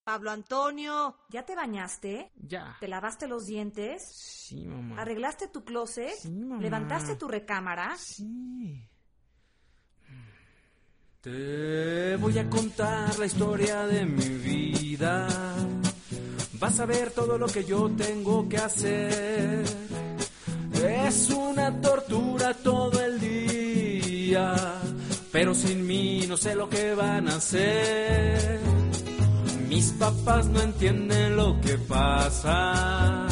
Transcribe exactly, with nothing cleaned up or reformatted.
Pablo Antonio. ¿Ya te bañaste? Ya. ¿Te lavaste los dientes? Sí, mamá. ¿Arreglaste tu closet? Sí, mamá. ¿Levantaste tu recámara? Sí. Te voy a contar la historia de mi vida. Vas a ver todo lo que yo tengo que hacer. Es una tortura todo el día, pero sin mí no sé lo que van a hacer. Mis papás no entienden lo que pasa.